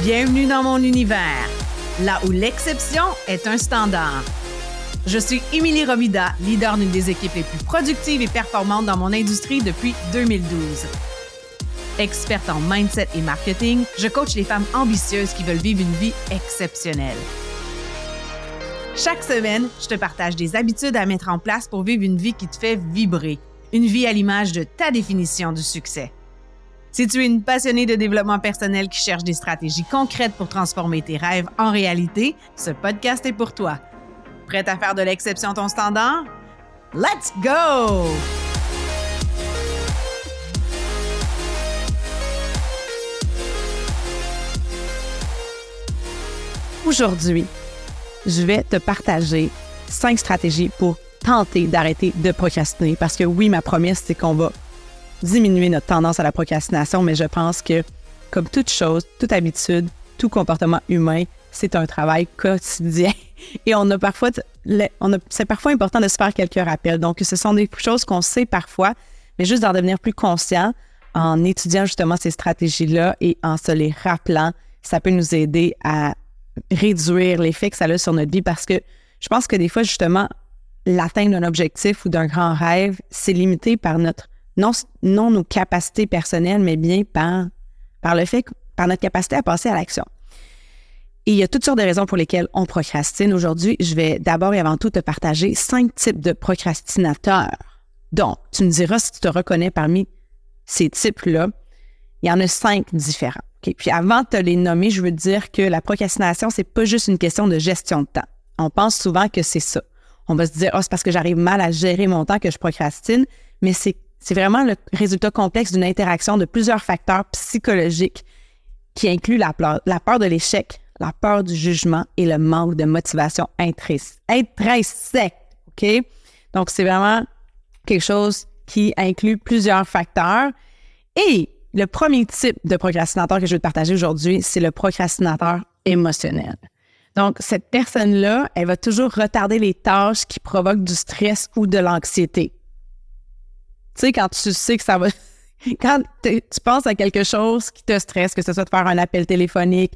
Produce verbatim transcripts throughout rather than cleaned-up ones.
Bienvenue dans mon univers, là où l'exception est un standard. Je suis Émilie Romida, leader d'une des équipes les plus productives et performantes dans mon industrie depuis deux mille douze. Experte en mindset et marketing, je coach les femmes ambitieuses qui veulent vivre une vie exceptionnelle. Chaque semaine, je te partage des habitudes à mettre en place pour vivre une vie qui te fait vibrer, une vie à l'image de ta définition du succès. Si tu es une passionnée de développement personnel qui cherche des stratégies concrètes pour transformer tes rêves en réalité, ce podcast est pour toi. Prête à faire de l'exception ton standard? Let's go! Aujourd'hui, je vais te partager cinq stratégies pour tenter d'arrêter de procrastiner. Parce que oui, ma promesse, c'est qu'on va diminuer notre tendance à la procrastination, mais je pense que, comme toute chose, toute habitude, tout comportement humain, c'est un travail quotidien. Et on a parfois, on a, c'est parfois important de se faire quelques rappels. Donc, ce sont des choses qu'on sait parfois, mais juste d'en devenir plus conscient en étudiant justement ces stratégies-là et en se les rappelant, ça peut nous aider à réduire l'effet que ça a sur notre vie, parce que je pense que des fois, justement, l'atteinte d'un objectif ou d'un grand rêve, c'est limité par notre Non, non nos capacités personnelles, mais bien par, par le fait, par notre capacité à passer à l'action. Et il y a toutes sortes de raisons pour lesquelles on procrastine. Aujourd'hui, je vais d'abord et avant tout te partager cinq types de procrastinateurs. Donc, tu me diras si tu te reconnais parmi ces types-là. Il y en a cinq différents. Okay? Puis avant de te les nommer, je veux te dire que la procrastination, c'est pas juste une question de gestion de temps. On pense souvent que c'est ça. On va se dire, oh, c'est parce que j'arrive mal à gérer mon temps que je procrastine, mais c'est C'est vraiment le résultat complexe d'une interaction de plusieurs facteurs psychologiques qui incluent la peur, la peur de l'échec, la peur du jugement et le manque de motivation intrinsèque. OK? Donc, c'est vraiment quelque chose qui inclut plusieurs facteurs. Et le premier type de procrastinateur que je vais te partager aujourd'hui, c'est le procrastinateur émotionnel. Donc, cette personne-là, elle va toujours retarder les tâches qui provoquent du stress ou de l'anxiété. Tu sais, quand tu sais que ça va... Quand tu penses à quelque chose qui te stresse, que ce soit de faire un appel téléphonique,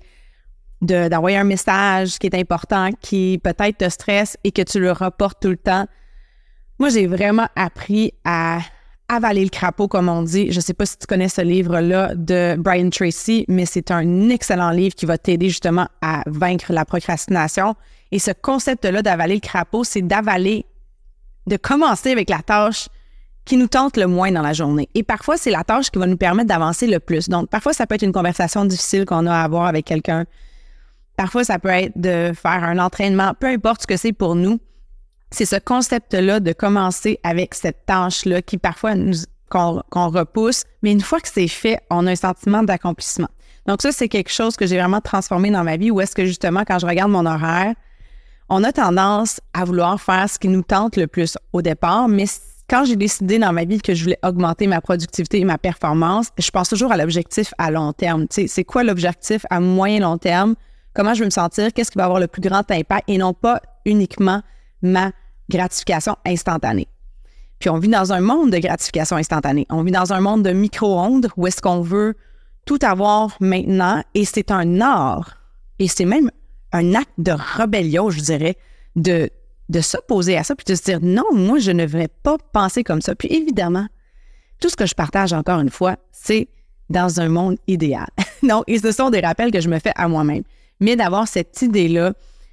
de, d'envoyer un message qui est important, qui peut-être te stresse et que tu le reportes tout le temps. Moi, j'ai vraiment appris à avaler le crapaud, comme on dit. Je ne sais pas si tu connais ce livre-là de Brian Tracy, mais c'est un excellent livre qui va t'aider justement à vaincre la procrastination. Et ce concept-là d'avaler le crapaud, c'est d'avaler, de commencer avec la tâche qui nous tente le moins dans la journée. Et parfois, c'est la tâche qui va nous permettre d'avancer le plus. Donc, parfois, ça peut être une conversation difficile qu'on a à avoir avec quelqu'un. Parfois, ça peut être de faire un entraînement, peu importe ce que c'est pour nous. C'est ce concept-là de commencer avec cette tâche-là qui, parfois, nous, qu'on, qu'on repousse. Mais une fois que c'est fait, on a un sentiment d'accomplissement. Donc, ça, c'est quelque chose que j'ai vraiment transformé dans ma vie, où est-ce que, justement, quand je regarde mon horaire, on a tendance à vouloir faire ce qui nous tente le plus au départ, mais quand j'ai décidé dans ma vie que je voulais augmenter ma productivité et ma performance, je pense toujours à l'objectif à long terme. Tu sais, c'est quoi l'objectif à moyen long terme? Comment je veux me sentir? Qu'est-ce qui va avoir le plus grand impact? Et non pas uniquement ma gratification instantanée. Puis on vit dans un monde de gratification instantanée. On vit dans un monde de micro-ondes où est-ce qu'on veut tout avoir maintenant, et c'est un art. Et c'est même un acte de rébellion, je dirais, de de s'opposer à ça, puis de se dire, non, moi, je ne vais pas penser comme ça. Puis évidemment, tout ce que je partage, encore une fois, c'est dans un monde idéal. Donc, et ce sont des rappels que je me fais à moi-même. Mais d'avoir cette idée-là,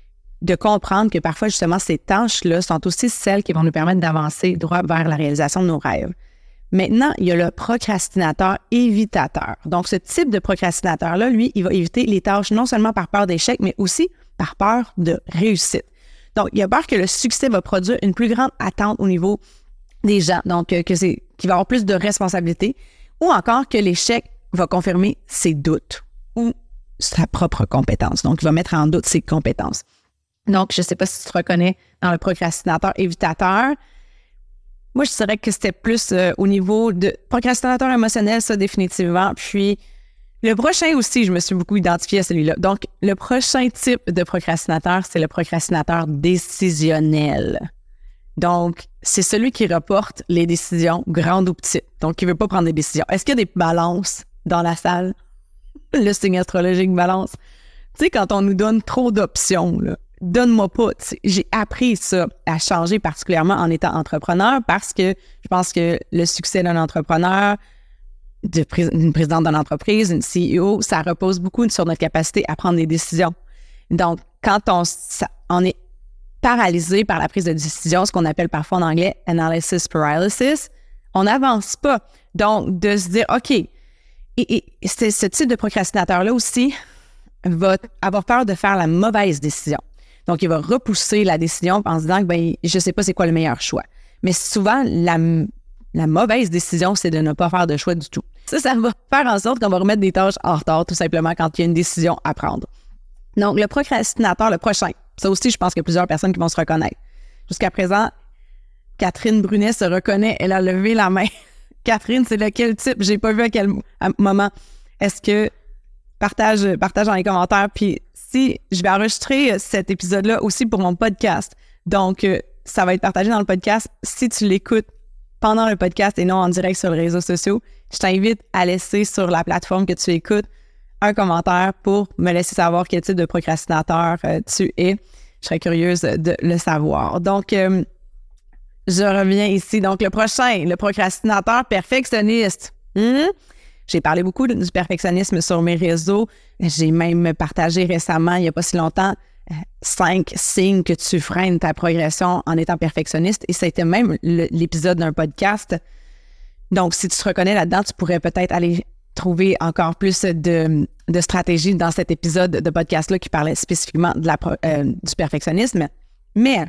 de comprendre que parfois, justement, ces tâches-là sont aussi celles qui vont nous permettre d'avancer droit vers la réalisation de nos rêves. Maintenant, il y a le procrastinateur évitateur. Donc, ce type de procrastinateur-là, lui, il va éviter les tâches non seulement par peur d'échec, mais aussi par peur de réussite. Donc, il y a peur que le succès va produire une plus grande attente au niveau des gens, donc euh, que c'est, qu'il va avoir plus de responsabilités, ou encore que l'échec va confirmer ses doutes ou sa propre compétence. Donc, il va mettre en doute ses compétences. Donc, je ne sais pas si tu te reconnais dans le procrastinateur évitateur. Moi, je dirais que c'était plus euh, au niveau de procrastinateur émotionnel, ça, définitivement. Puis, le prochain aussi, je me suis beaucoup identifiée à celui-là. Donc, le prochain type de procrastinateur, c'est le procrastinateur décisionnel. Donc, c'est celui qui reporte les décisions, grandes ou petites. Donc, qui ne veut pas prendre des décisions. Est-ce qu'il y a des balances dans la salle? le signe astrologique Balance. Tu sais, quand on nous donne trop d'options, là, donne-moi pas. T'sais, j'ai appris ça à changer, particulièrement en étant entrepreneur, parce que je pense que le succès d'un entrepreneur, d'une présidente d'une entreprise, une C E O, ça repose beaucoup sur notre capacité à prendre des décisions. Donc, quand on, ça, on est paralysé par la prise de décision, ce qu'on appelle parfois en anglais « analysis paralysis », on n'avance pas. Donc, de se dire, OK, et, et c'est, ce type de procrastinateur-là aussi va avoir peur de faire la mauvaise décision. Donc, il va repousser la décision en se disant que ben, je ne sais pas c'est quoi le meilleur choix. Mais souvent, la, la mauvaise décision, c'est de ne pas faire de choix du tout. Ça, ça va faire en sorte qu'on va remettre des tâches en retard, tout simplement, quand il y a une décision à prendre. Donc, le procrastinateur, le prochain, ça aussi, je pense qu'il y a plusieurs personnes qui vont se reconnaître. Jusqu'à présent, Catherine Brunet se reconnaît, elle a levé la main. Catherine, c'est lequel type? J'ai pas vu à quel moment. Est-ce que partage, partage dans les commentaires. Puis si je vais enregistrer cet épisode-là aussi pour mon podcast. Donc, ça va être partagé dans le podcast. Si tu l'écoutes pendant le podcast et non en direct sur les réseaux sociaux, je t'invite à laisser sur la plateforme que tu écoutes un commentaire pour me laisser savoir quel type de procrastinateur euh, tu es. Je serais curieuse de le savoir. Donc, euh, je reviens ici. Donc, le prochain, le procrastinateur perfectionniste. Mmh? J'ai parlé beaucoup du perfectionnisme sur mes réseaux. J'ai même partagé récemment, il n'y a pas si longtemps, cinq signes que tu freines ta progression en étant perfectionniste. Et c'était même le, l'épisode d'un podcast. Donc, si tu te reconnais là-dedans, tu pourrais peut-être aller trouver encore plus de, de stratégies dans cet épisode de podcast-là qui parlait spécifiquement de la, euh, du perfectionnisme. Mais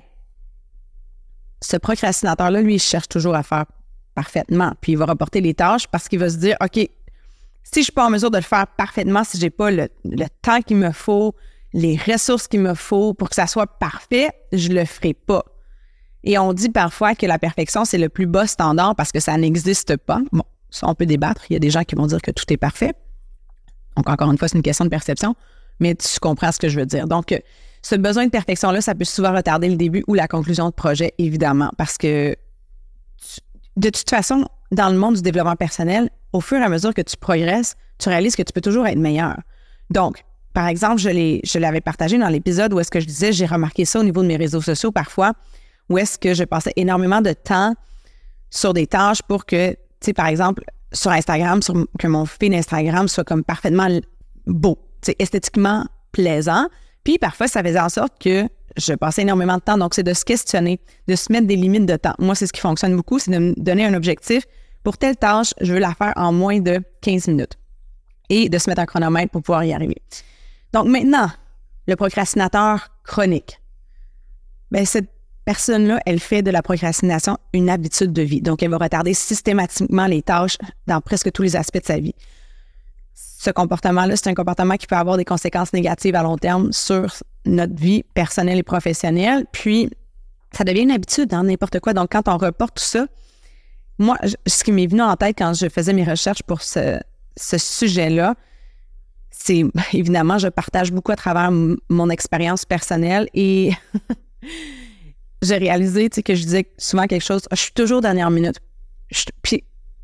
ce procrastinateur-là, lui, il cherche toujours à faire parfaitement. Puis il va reporter les tâches parce qu'il va se dire, OK, si je ne suis pas en mesure de le faire parfaitement, si je n'ai pas le, le temps qu'il me faut, les ressources qu'il me faut pour que ça soit parfait, je ne le ferai pas. Et on dit parfois que la perfection, c'est le plus bas standard parce que ça n'existe pas. Bon, ça, on peut débattre. Il y a des gens qui vont dire que tout est parfait. Donc, encore une fois, c'est une question de perception, mais tu comprends ce que je veux dire. Donc, ce besoin de perfection-là, ça peut souvent retarder le début ou la conclusion de projet, évidemment, parce que tu, de toute façon, dans le monde du développement personnel, au fur et à mesure que tu progresses, tu réalises que tu peux toujours être meilleur. Donc, par exemple, je, l'ai, je l'avais partagé dans l'épisode où est-ce que je disais, j'ai remarqué ça au niveau de mes réseaux sociaux parfois, où est-ce que je passais énormément de temps sur des tâches pour que, tu sais, par exemple, sur Instagram, sur, que mon feed Instagram soit comme parfaitement beau, tu sais, esthétiquement plaisant. Puis parfois, ça faisait en sorte que je passais énormément de temps. Donc, c'est de se questionner, de se mettre des limites de temps. Moi, c'est ce qui fonctionne beaucoup, c'est de me donner un objectif. Pour telle tâche, je veux la faire en moins de quinze minutes et de se mettre un chronomètre pour pouvoir y arriver. Donc maintenant, le procrastinateur chronique. Bien, cette personne-là, elle fait de la procrastination une habitude de vie. Donc, elle va retarder systématiquement les tâches dans presque tous les aspects de sa vie. Ce comportement-là, c'est un comportement qui peut avoir des conséquences négatives à long terme sur notre vie personnelle et professionnelle. Puis, ça devient une habitude dans n'importe quoi. Donc, quand on reporte tout ça, moi, ce qui m'est venu en tête quand je faisais mes recherches pour ce, ce sujet-là, c'est évidemment, je partage beaucoup à travers m- mon expérience personnelle et j'ai réalisé tu sais, que je disais souvent quelque chose, je suis toujours dernière minute. Je, puis,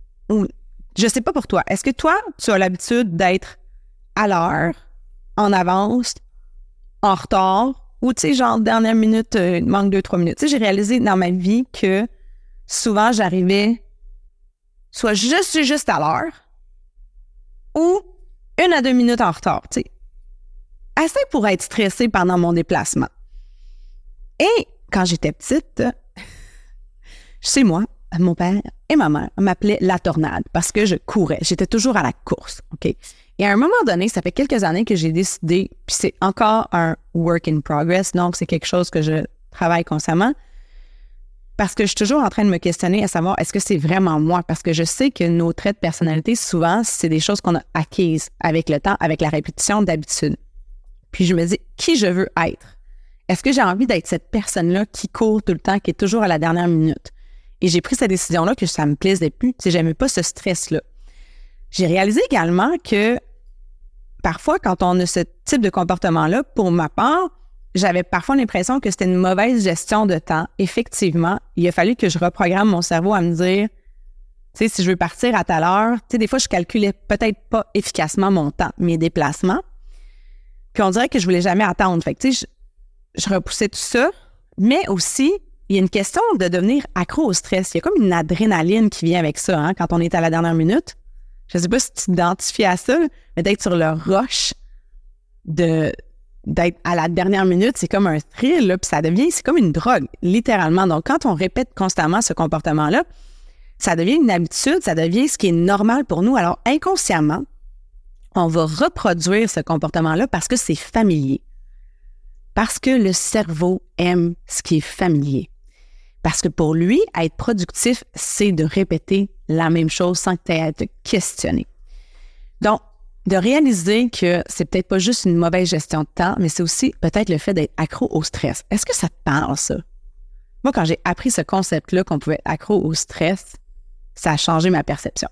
je sais pas pour toi, est-ce que toi, tu as l'habitude d'être à l'heure, en avance, en retard, ou tu sais, genre dernière minute, euh, il manque deux, trois minutes. Tu sais, j'ai réalisé dans ma vie que souvent, j'arrivais soit juste, juste à l'heure ou une à deux minutes en retard, tu sais. Assez pour être stressée pendant mon déplacement. Et quand j'étais petite, chez moi, mon père et ma mère m'appelaient la tornade parce que je courais. J'étais toujours à la course, OK? Et à un moment donné, ça fait quelques années que j'ai décidé, puis c'est encore un work in progress, donc c'est quelque chose que je travaille constamment, parce que je suis toujours en train de me questionner à savoir, est-ce que c'est vraiment moi? Parce que je sais que nos traits de personnalité, souvent, c'est des choses qu'on a acquises avec le temps, avec la répétition d'habitude. Puis je me dis, qui je veux être? Est-ce que j'ai envie d'être cette personne-là qui court tout le temps, qui est toujours à la dernière minute? Et j'ai pris cette décision-là que ça me plaisait plus. Tu sais, j'aimais pas ce stress-là. J'ai réalisé également que parfois, quand on a ce type de comportement-là, pour ma part, j'avais parfois l'impression que c'était une mauvaise gestion de temps. Effectivement, il a fallu que je reprogramme mon cerveau à me dire Tu sais, si je veux partir à telle heure, tu sais, des fois, je calculais peut-être pas efficacement mon temps, mes déplacements. Puis on dirait que je voulais jamais attendre. Fait que, tu sais, je, je repoussais tout ça. Mais aussi, il y a une question de devenir accro au stress. Il y a comme une adrénaline qui vient avec ça, hein, quand on est à la dernière minute. Je sais pas si tu t'identifies à ça, mais d'être sur le rush, de, d'être à la dernière minute, c'est comme un thrill, là, puis ça devient, c'est comme une drogue, littéralement. Donc, quand on répète constamment ce comportement-là, ça devient une habitude, ça devient ce qui est normal pour nous. Alors, inconsciemment, on va reproduire ce comportement-là parce que c'est familier. Parce que le cerveau aime ce qui est familier. Parce que pour lui, être productif, c'est de répéter la même chose sans que tu aies à te questionner. Donc, de réaliser que c'est peut-être pas juste une mauvaise gestion de temps, mais c'est aussi peut-être le fait d'être accro au stress. Est-ce que ça te parle, ça? Moi, quand j'ai appris ce concept-là, qu'on pouvait être accro au stress, ça a changé ma perception.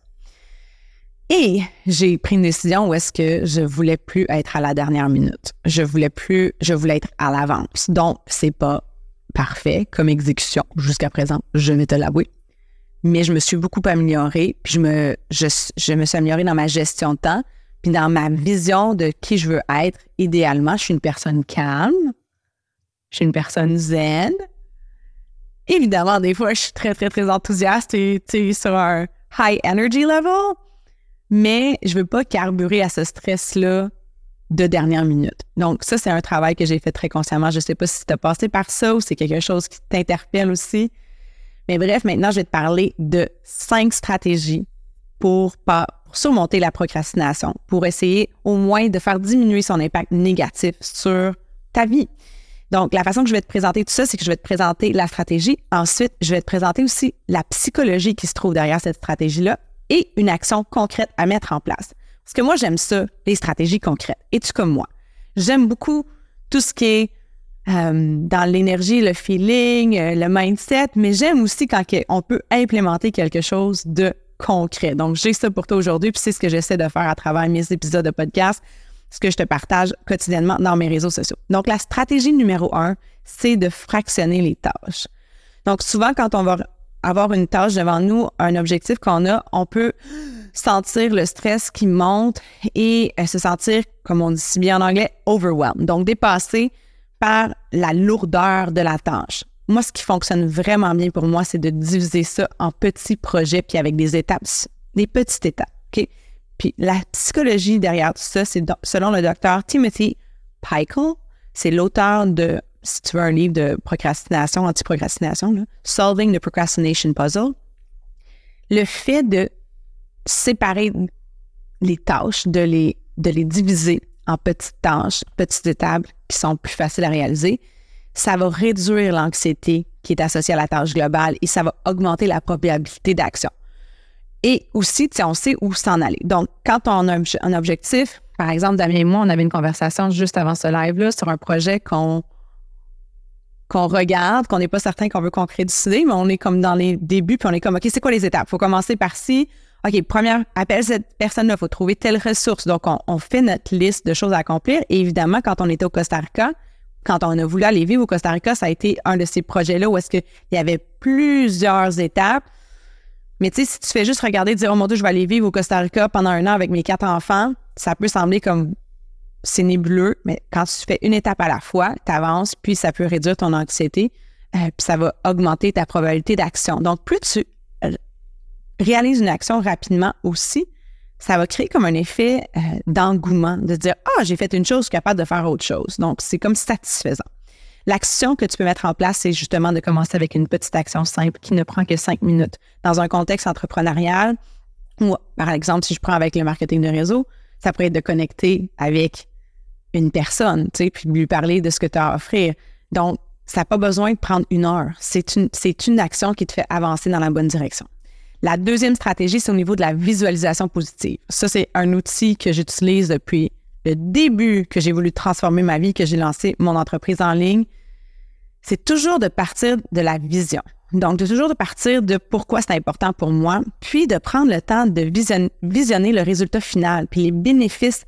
Et j'ai pris une décision où est-ce que je voulais plus être à la dernière minute. Je voulais plus, je voulais être à l'avance. Donc, c'est pas parfait comme exécution jusqu'à présent, je vais te l'avouer. Mais je me suis beaucoup améliorée, puis je me, je, je me suis améliorée dans ma gestion de temps, puis dans ma vision de qui je veux être. Idéalement, je suis une personne calme, je suis une personne zen. Évidemment, des fois, je suis très, très, très enthousiaste et tu sais, sur un high energy level, mais je veux pas carburer à ce stress-là de dernière minute. Donc, ça, c'est un travail que j'ai fait très consciemment. Je sais pas si tu as passé par ça ou c'est quelque chose qui t'interpelle aussi. Mais bref, maintenant, je vais te parler de cinq stratégies pour, pas, pour surmonter la procrastination, pour essayer au moins de faire diminuer son impact négatif sur ta vie. Donc, la façon que je vais te présenter tout ça, c'est que je vais te présenter la stratégie. Ensuite, je vais te présenter aussi la psychologie qui se trouve derrière cette stratégie-là et une action concrète à mettre en place. Parce que moi, j'aime ça, les stratégies concrètes. Es-tu comme moi? J'aime beaucoup tout ce qui est euh, dans l'énergie, le feeling, euh, le mindset, mais j'aime aussi quand on peut implémenter quelque chose de concret. Donc, j'ai ça pour toi aujourd'hui, puis c'est ce que j'essaie de faire à travers mes épisodes de podcast, ce que je te partage quotidiennement dans mes réseaux sociaux. Donc, la stratégie numéro un, c'est de fractionner les tâches. Donc, souvent, quand on va avoir une tâche devant nous, un objectif qu'on a, on peut sentir le stress qui monte et se sentir, comme on dit si bien en anglais, overwhelmed. Donc, dépassé par la lourdeur de la tâche. Moi, ce qui fonctionne vraiment bien pour moi, c'est de diviser ça en petits projets puis avec des étapes, des petites étapes. OK? Puis la psychologie derrière tout ça, c'est selon le docteur Timothy Pychyl, c'est l'auteur de, si tu veux, un livre de procrastination, anti-procrastination, là, Solving the Procrastination Puzzle. Le fait de séparer les tâches, de les, de les diviser en petites tâches, petites étapes qui sont plus faciles à réaliser, ça va réduire l'anxiété qui est associée à la tâche globale et ça va augmenter la probabilité d'action. Et aussi, tu sais, on sait où s'en aller. Donc, quand on a un objectif, par exemple, Damien et moi, on avait une conversation juste avant ce live-là sur un projet qu'on, qu'on regarde, qu'on n'est pas certain qu'on veut concrétiser, mais on est comme dans les débuts, puis on est comme, OK, c'est quoi les étapes? Il faut commencer par ci. OK, première, appelle cette personne-là, il faut trouver telle ressource. Donc, on, on fait notre liste de choses à accomplir. Et évidemment, quand on était au Costa Rica, quand on a voulu aller vivre au Costa Rica, ça a été un de ces projets-là où est-ce qu'il y avait plusieurs étapes. Mais tu sais, si tu fais juste regarder et dire « Oh mon Dieu, je vais aller vivre au Costa Rica pendant un an avec mes quatre enfants », ça peut sembler comme c'est nébuleux, mais quand tu fais une étape à la fois, tu avances, puis ça peut réduire ton anxiété, euh, puis ça va augmenter ta probabilité d'action. Donc, plus tu réalises une action rapidement aussi, ça va créer comme un effet euh, d'engouement, de dire « Ah, j'ai fait une chose, je suis capable de faire autre chose ». Donc, c'est comme satisfaisant. L'action que tu peux mettre en place, c'est justement de commencer avec une petite action simple qui ne prend que cinq minutes. Dans un contexte entrepreneurial, ou par exemple, si je prends avec le marketing de réseau, ça pourrait être de connecter avec une personne, tu sais, puis de lui parler de ce que tu as à offrir. Donc, ça n'a pas besoin de prendre une heure. C'est une, c'est une action qui te fait avancer dans la bonne direction. La deuxième stratégie, c'est au niveau de la visualisation positive. Ça, c'est un outil que j'utilise depuis le début que j'ai voulu transformer ma vie, que j'ai lancé mon entreprise en ligne. C'est toujours de partir de la vision. Donc, de toujours de partir de pourquoi c'est important pour moi, puis de prendre le temps de vision, visionner le résultat final, puis les bénéfices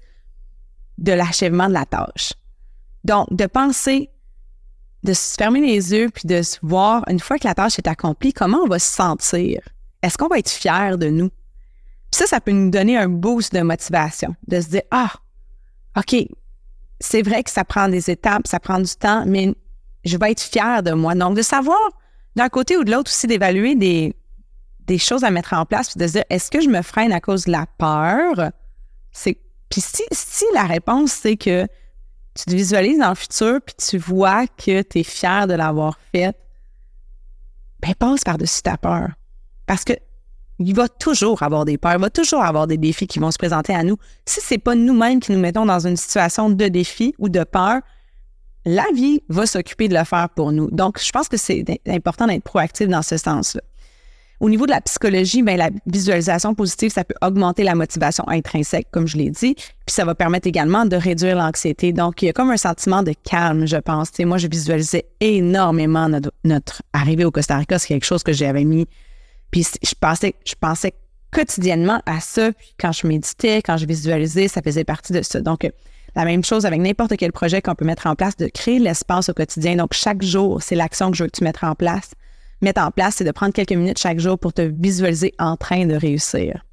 de l'achèvement de la tâche. Donc, de penser, de se fermer les yeux, puis de se voir, une fois que la tâche est accomplie, comment on va se sentir. est-ce qu'on va être fiers de nous? Puis ça, ça peut nous donner un boost de motivation, de se dire, ah, OK, c'est vrai que ça prend des étapes, ça prend du temps, mais je vais être fière de moi. Donc, de savoir d'un côté ou de l'autre aussi d'évaluer des, des choses à mettre en place, puis de se dire, est-ce que je me freine à cause de la peur? C'est, puis si, si la réponse, c'est que tu te visualises dans le futur, puis tu vois que tu es fier de l'avoir fait, ben passe par-dessus ta peur. Parce que il va toujours avoir des peurs, il va toujours avoir des défis qui vont se présenter à nous. Si ce n'est pas nous-mêmes qui nous mettons dans une situation de défi ou de peur, la vie va s'occuper de le faire pour nous. Donc, je pense que c'est important d'être proactif dans ce sens-là. Au niveau de la psychologie, bien, la visualisation positive, ça peut augmenter la motivation intrinsèque, comme je l'ai dit, puis ça va permettre également de réduire l'anxiété. Donc, il y a comme un sentiment de calme, je pense. Tu sais, moi, je visualisais énormément notre, notre arrivée au Costa Rica. C'est quelque chose que j'avais mis. Puis je pensais, je pensais quotidiennement à ça. Puis quand je méditais, quand je visualisais, ça faisait partie de ça. Donc, la même chose avec n'importe quel projet qu'on peut mettre en place, de créer l'espace au quotidien. Donc, chaque jour, c'est l'action que je veux que tu mettes en place. Mettre en place, c'est de prendre quelques minutes chaque jour pour te visualiser en train de réussir.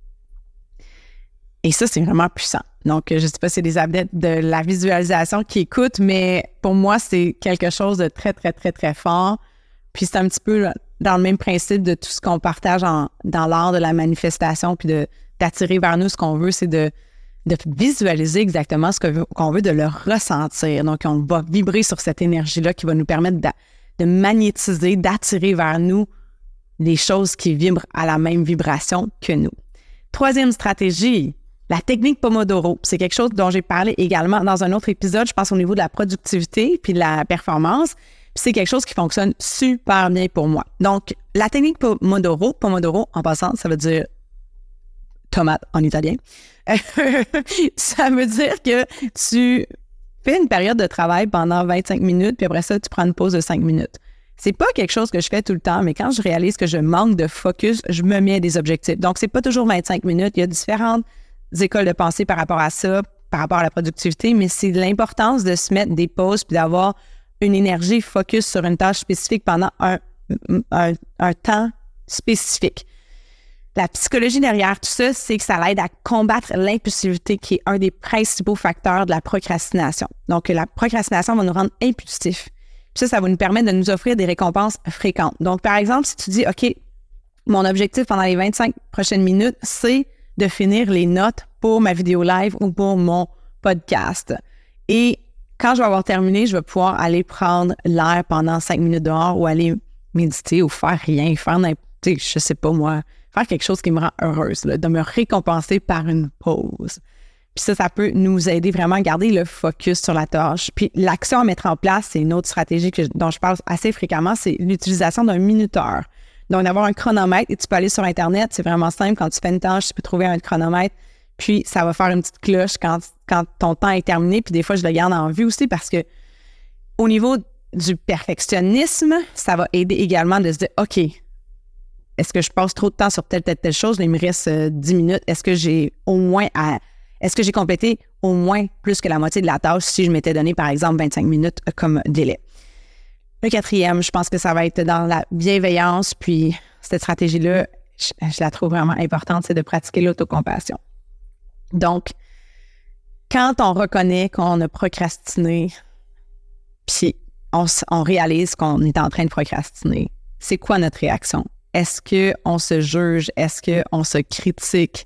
Et ça, c'est vraiment puissant. Donc, je ne sais pas si c'est des adeptes de la visualisation qui écoutent, mais pour moi, c'est quelque chose de très, très, très, très fort. Puis c'est un petit peu dans le même principe de tout ce qu'on partage en, dans l'art de la manifestation, puis de, d'attirer vers nous ce qu'on veut, c'est de, de visualiser exactement ce que veut, qu'on veut, de le ressentir. Donc, on va vibrer sur cette énergie-là qui va nous permettre de, de magnétiser, d'attirer vers nous les choses qui vibrent à la même vibration que nous. Troisième stratégie, la technique Pomodoro. C'est quelque chose dont j'ai parlé également dans un autre épisode, je pense au niveau de la productivité puis de la performance. Puis c'est quelque chose qui fonctionne super bien pour moi. Donc, la technique Pomodoro, Pomodoro, en passant, ça veut dire tomate en italien. Ça veut dire que tu fais une période de travail pendant vingt-cinq minutes, puis après ça, tu prends une pause de cinq minutes. C'est pas quelque chose que je fais tout le temps, mais quand je réalise que je manque de focus, je me mets des objectifs. Donc, c'est pas toujours vingt-cinq minutes. Il y a différentes écoles de pensée par rapport à ça, par rapport à la productivité, mais c'est l'importance de se mettre des pauses puis d'avoir une énergie focus sur une tâche spécifique pendant un, un, un temps spécifique. La psychologie derrière tout ça, c'est que ça l'aide à combattre l'impulsivité qui est un des principaux facteurs de la procrastination. Donc, la procrastination va nous rendre impulsifs. Puis ça, ça va nous permettre de nous offrir des récompenses fréquentes. Donc, par exemple, si tu dis, OK, mon objectif pendant les vingt-cinq prochaines minutes, c'est de finir les notes pour ma vidéo live ou pour mon podcast. Et quand je vais avoir terminé, je vais pouvoir aller prendre l'air pendant cinq minutes dehors ou aller méditer ou faire rien, faire n'importe, je sais pas moi, faire quelque chose qui me rend heureuse, là, de me récompenser par une pause. Puis ça, ça peut nous aider vraiment à garder le focus sur la tâche. Puis l'action à mettre en place, c'est une autre stratégie que, dont je parle assez fréquemment, c'est l'utilisation d'un minuteur. Donc, d'avoir un chronomètre, et tu peux aller sur Internet, c'est vraiment simple. Quand tu fais une tâche, tu peux trouver un chronomètre, puis ça va faire une petite cloche quand, quand ton temps est terminé. Puis des fois, je le garde en vue aussi parce que au niveau du perfectionnisme, ça va aider également de se dire, OK, est-ce que je passe trop de temps sur telle, telle, telle chose? Là, il me reste euh, dix minutes. Est-ce que j'ai au moins à, est-ce que j'ai complété au moins plus que la moitié de la tâche si je m'étais donné, par exemple, vingt-cinq minutes comme délai? Le quatrième, je pense que ça va être dans la bienveillance. Puis cette stratégie-là, je, je la trouve vraiment importante, c'est de pratiquer l'autocompassion. Donc, quand on reconnaît qu'on a procrastiné, puis on, on réalise qu'on est en train de procrastiner, c'est quoi notre réaction? Est-ce qu'on se juge? Est-ce qu'on se critique?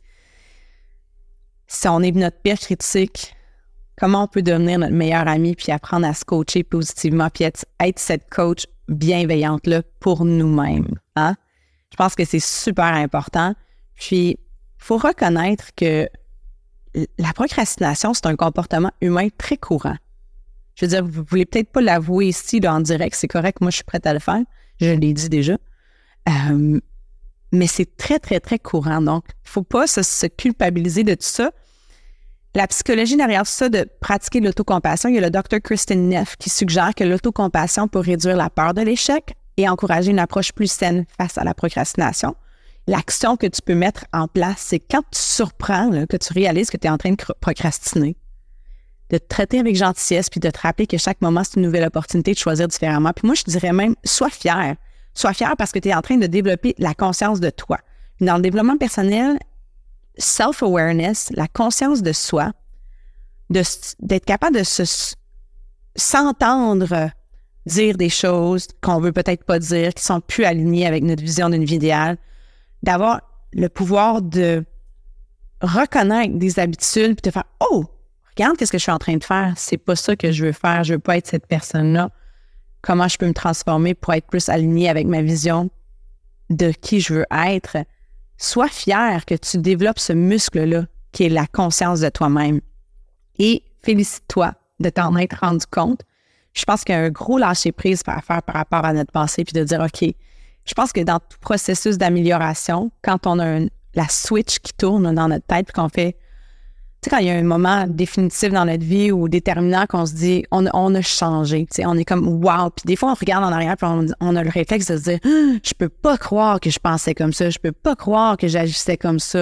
Si on est notre pire critique, comment on peut devenir notre meilleur ami puis apprendre à se coacher positivement puis être, être cette coach bienveillante-là pour nous-mêmes? Hein? Je pense que c'est super important. Puis, il faut reconnaître que la procrastination, c'est un comportement humain très courant. Je veux dire, vous ne voulez peut-être pas l'avouer ici là, en direct, c'est correct, moi je suis prête à le faire, je l'ai dit déjà. Euh, mais c'est très, très, très courant. Donc, il ne faut pas se, se culpabiliser de tout ça. La psychologie derrière ça, de pratiquer l'autocompassion, il y a le docteur Kristin Neff qui suggère que l'autocompassion peut réduire la peur de l'échec et encourager une approche plus saine face à la procrastination. L'action que tu peux mettre en place, c'est quand tu surprends, là, que tu réalises que tu es en train de procrastiner, de te traiter avec gentillesse puis de te rappeler que chaque moment, c'est une nouvelle opportunité de choisir différemment. Puis moi, je dirais même, sois fier. Sois fier parce que tu es en train de développer la conscience de toi. Dans le développement personnel, self-awareness, la conscience de soi, de, d'être capable de se, s'entendre dire des choses qu'on veut peut-être pas dire, qui sont plus alignées avec notre vision d'une vie idéale, d'avoir le pouvoir de reconnaître des habitudes puis de faire « Oh, regarde qu'est-ce que je suis en train de faire, c'est pas ça que je veux faire, je veux pas être cette personne-là. Comment je peux me transformer pour être plus alignée avec ma vision de qui je veux être? » Sois fier que tu développes ce muscle-là qui est la conscience de toi-même. Et félicite-toi de t'en être rendu compte. Je pense qu'il y a un gros lâcher-prise à faire par rapport à notre pensée puis de dire « OK, je pense que dans tout processus d'amélioration, quand on a un, la switch qui tourne dans notre tête puis qu'on fait... Tu sais, quand il y a un moment définitif dans notre vie ou déterminant qu'on se dit, on, on a changé, tu sais, on est comme « wow ». Puis des fois, on regarde en arrière puis on, on a le réflexe de se dire ah, « je peux pas croire que je pensais comme ça, je peux pas croire que j'agissais comme ça ».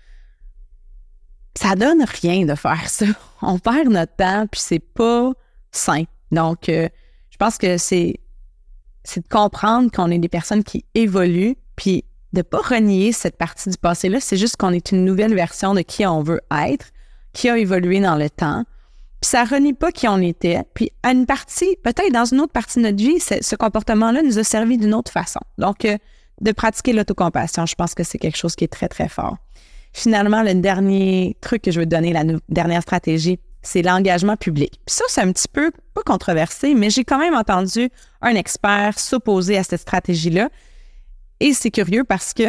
Ça donne rien de faire ça. On perd notre temps puis c'est pas sain. Donc, euh, je pense que c'est, c'est de comprendre qu'on est des personnes qui évoluent puis de pas renier cette partie du passé-là. C'est juste qu'on est une nouvelle version de qui on veut être, qui a évolué dans le temps. Puis ça renie pas qui on était. Puis à une partie, peut-être dans une autre partie de notre vie, ce comportement-là nous a servi d'une autre façon. Donc, euh, de pratiquer l'autocompassion, je pense que c'est quelque chose qui est très, très fort. Finalement, le dernier truc que je veux te donner, la no- dernière stratégie, c'est l'engagement public. Puis ça, c'est un petit peu, pas controversé, mais j'ai quand même entendu un expert s'opposer à cette stratégie-là. Et c'est curieux parce que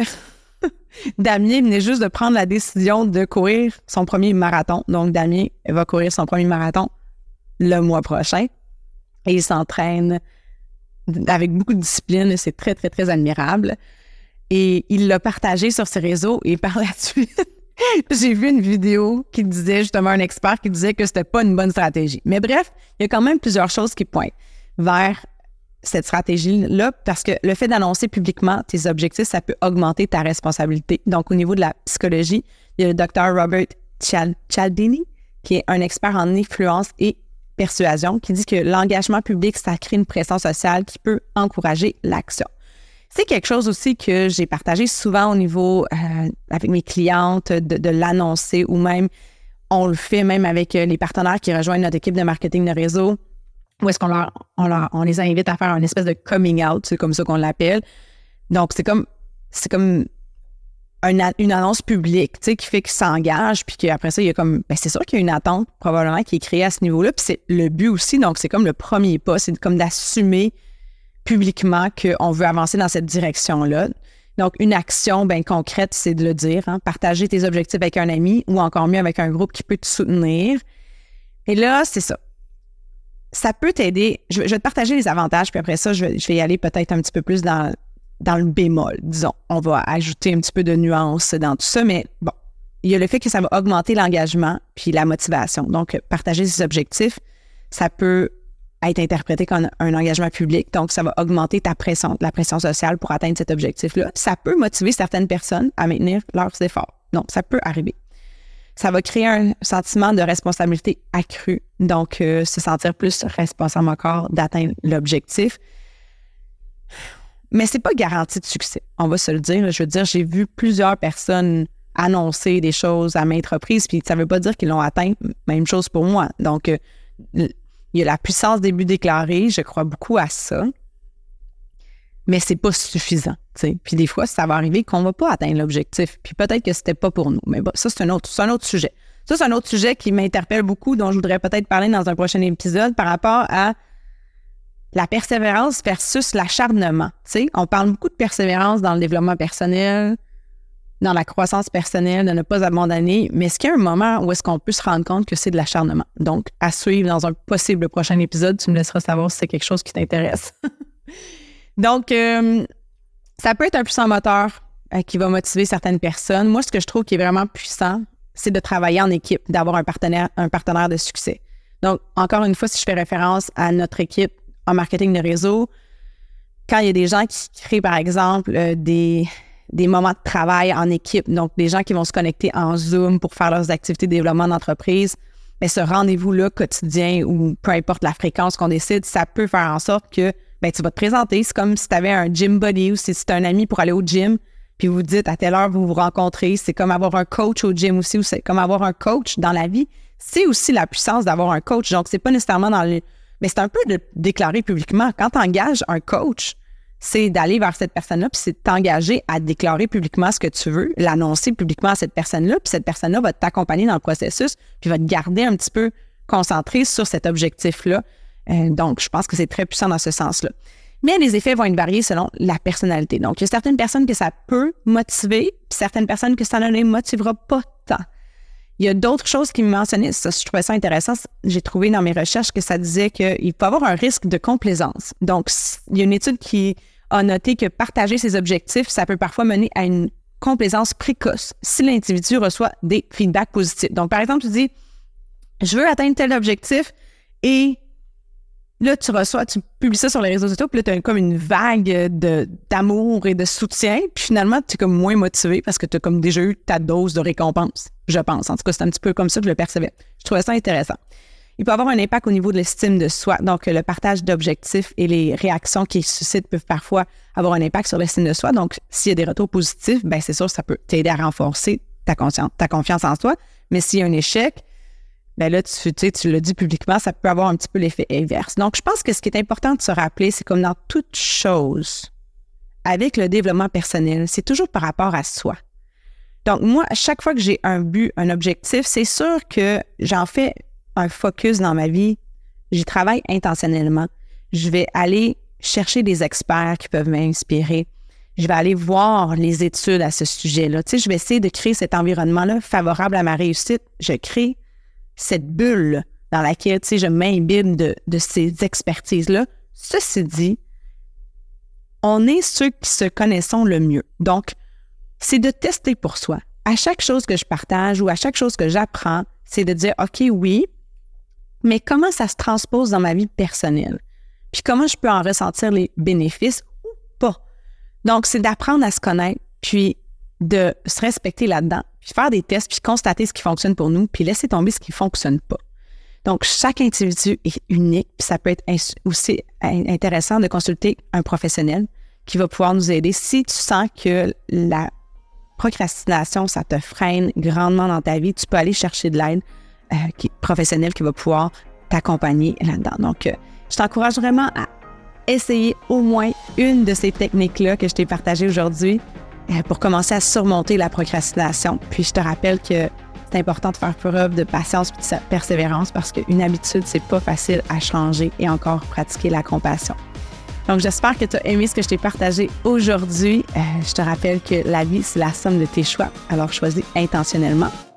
Damien venait juste de prendre la décision de courir son premier marathon. Donc, Damien va courir son premier marathon le mois prochain. Et il s'entraîne avec beaucoup de discipline. C'est très, très, très admirable. Et il l'a partagé sur ses réseaux. Et par la suite, j'ai vu une vidéo qui disait, justement, un expert qui disait que c'était pas une bonne stratégie. Mais bref, il y a quand même plusieurs choses qui pointent vers cette stratégie-là, parce que le fait d'annoncer publiquement tes objectifs, ça peut augmenter ta responsabilité. Donc, au niveau de la psychologie, il y a le docteur Robert Cialdini, qui est un expert en influence et persuasion, qui dit que l'engagement public, ça crée une pression sociale qui peut encourager l'action. C'est quelque chose aussi que j'ai partagé souvent au niveau, euh, avec mes clientes, de, de l'annoncer, ou même, on le fait même avec les partenaires qui rejoignent notre équipe de marketing de réseau, où est-ce qu'on leur, on leur, on les invite à faire une espèce de coming out, c'est comme ça qu'on l'appelle. Donc, c'est comme, c'est comme une, une annonce publique, tu sais, qui fait qu'ils s'engagent, puis qu'après ça, il y a comme, ben c'est sûr qu'il y a une attente, probablement, qui est créée à ce niveau-là, puis c'est le but aussi, donc c'est comme le premier pas, c'est comme d'assumer publiquement qu'on veut avancer dans cette direction-là. Donc, une action bien concrète, c'est de le dire, hein, partager tes objectifs avec un ami ou encore mieux avec un groupe qui peut te soutenir. Et là, c'est ça. Ça peut t'aider. Je, je vais te partager les avantages, puis après ça, je vais, je vais y aller peut-être un petit peu plus dans, dans le bémol, disons. On va ajouter un petit peu de nuance dans tout ça, mais bon, il y a le fait que ça va augmenter l'engagement puis la motivation. Donc, partager ses objectifs, ça peut être interprété comme un engagement public. Donc, ça va augmenter ta pression, la pression sociale pour atteindre cet objectif-là. Ça peut motiver certaines personnes à maintenir leurs efforts. Donc, ça peut arriver. Ça va créer un sentiment de responsabilité accru. Donc, euh, se sentir plus responsable encore d'atteindre l'objectif. Mais c'est pas garanti de succès. On va se le dire. Je veux dire, j'ai vu plusieurs personnes annoncer des choses à maintes reprises, puis ça veut pas dire qu'ils l'ont atteint. Même chose pour moi. Donc, euh, il y a la puissance des buts déclarés. Je crois beaucoup à ça. Mais c'est pas suffisant, tu sais. Puis des fois, ça va arriver qu'on va pas atteindre l'objectif. Puis peut-être que c'était pas pour nous. Mais bon, ça, c'est un autre, c'est un autre sujet. Ça, c'est un autre sujet qui m'interpelle beaucoup, dont je voudrais peut-être parler dans un prochain épisode par rapport à la persévérance versus l'acharnement. Tu sais, on parle beaucoup de persévérance dans le développement personnel, dans la croissance personnelle, de ne pas abandonner. Mais est-ce qu'il y a un moment où est-ce qu'on peut se rendre compte que c'est de l'acharnement? Donc, à suivre dans un possible prochain épisode, tu me laisseras savoir si c'est quelque chose qui t'intéresse. Donc, euh, ça peut être un puissant moteur euh, qui va motiver certaines personnes. Moi, ce que je trouve qui est vraiment puissant, c'est de travailler en équipe, d'avoir un partenaire, un partenaire de succès. Donc, encore une fois, si je fais référence à notre équipe en marketing de réseau, quand il y a des gens qui créent, par exemple, euh, des, des moments de travail en équipe, donc des gens qui vont se connecter en Zoom pour faire leurs activités de développement d'entreprise, mais ce rendez-vous-là quotidien ou peu importe la fréquence qu'on décide, ça peut faire en sorte que ben tu vas te présenter. C'est comme si tu avais un gym buddy ou si c'est un ami pour aller au gym, puis vous vous dites à telle heure vous vous rencontrez. C'est comme avoir un coach au gym aussi, ou c'est comme avoir un coach dans la vie. C'est aussi la puissance d'avoir un coach. Donc, c'est pas nécessairement dans le... Mais c'est un peu de déclarer publiquement. Quand tu engages un coach, c'est d'aller vers cette personne-là, puis c'est de t'engager à déclarer publiquement ce que tu veux, l'annoncer publiquement à cette personne-là, puis cette personne-là va t'accompagner dans le processus, puis va te garder un petit peu concentré sur cet objectif-là. Euh, donc, je pense que c'est très puissant dans ce sens-là. Mais les effets vont être variés selon la personnalité. Donc, il y a certaines personnes que ça peut motiver, puis certaines personnes que ça ne les motivera pas tant. Il y a d'autres choses qui me mentionnaient, ça, je trouvais ça intéressant, j'ai trouvé dans mes recherches que ça disait qu'il peut y avoir un risque de complaisance. Donc, il y a une étude qui a noté que partager ses objectifs, ça peut parfois mener à une complaisance précoce si l'individu reçoit des feedbacks positifs. Donc, par exemple, tu dis, je veux atteindre tel objectif et là, tu reçois, tu publies ça sur les réseaux sociaux, puis là, tu as comme une vague de, d'amour et de soutien, puis finalement, tu es comme moins motivé parce que tu as comme déjà eu ta dose de récompense, je pense. En tout cas, c'est un petit peu comme ça que je le percevais. Je trouvais ça intéressant. Il peut avoir un impact au niveau de l'estime de soi. Donc, le partage d'objectifs et les réactions qu'ils suscitent peuvent parfois avoir un impact sur l'estime de soi. Donc, s'il y a des retours positifs, bien, c'est sûr, ça peut t'aider à renforcer ta conscience, ta confiance en soi. Mais s'il y a un échec, bien là, tu, tu sais, tu l'as dit publiquement, ça peut avoir un petit peu l'effet inverse. Donc, je pense que ce qui est important de se rappeler, c'est comme dans toute chose, avec le développement personnel, c'est toujours par rapport à soi. Donc, moi, à chaque fois que j'ai un but, un objectif, c'est sûr que j'en fais un focus dans ma vie. J'y travaille intentionnellement. Je vais aller chercher des experts qui peuvent m'inspirer. Je vais aller voir les études à ce sujet-là. Tu sais, je vais essayer de créer cet environnement-là favorable à ma réussite. Je crée cette bulle dans laquelle, tu sais, je m'imbibe de, de ces expertises-là. Ceci dit, on est ceux qui se connaissons le mieux. Donc, c'est de tester pour soi. À chaque chose que je partage ou à chaque chose que j'apprends, c'est de dire, OK, oui, mais comment ça se transpose dans ma vie personnelle? Puis comment je peux en ressentir les bénéfices ou pas? Donc, c'est d'apprendre à se connaître, puis de se respecter là-dedans, puis faire des tests, puis constater ce qui fonctionne pour nous, puis laisser tomber ce qui ne fonctionne pas. Donc, chaque individu est unique, puis ça peut être aussi intéressant de consulter un professionnel qui va pouvoir nous aider si tu sens que la procrastination, ça te freine grandement dans ta vie. Tu peux aller chercher de l'aide euh, qui, professionnelle qui va pouvoir t'accompagner là-dedans. Donc, euh, je t'encourage vraiment à essayer au moins une de ces techniques-là que je t'ai partagées aujourd'hui euh, pour commencer à surmonter la procrastination. Puis, je te rappelle que c'est important de faire preuve de patience et de persévérance parce qu'une habitude, c'est pas facile à changer et encore pratiquer la compassion. Donc, j'espère que tu as aimé ce que je t'ai partagé aujourd'hui. Euh, je te rappelle que la vie, c'est la somme de tes choix. Alors, choisis intentionnellement.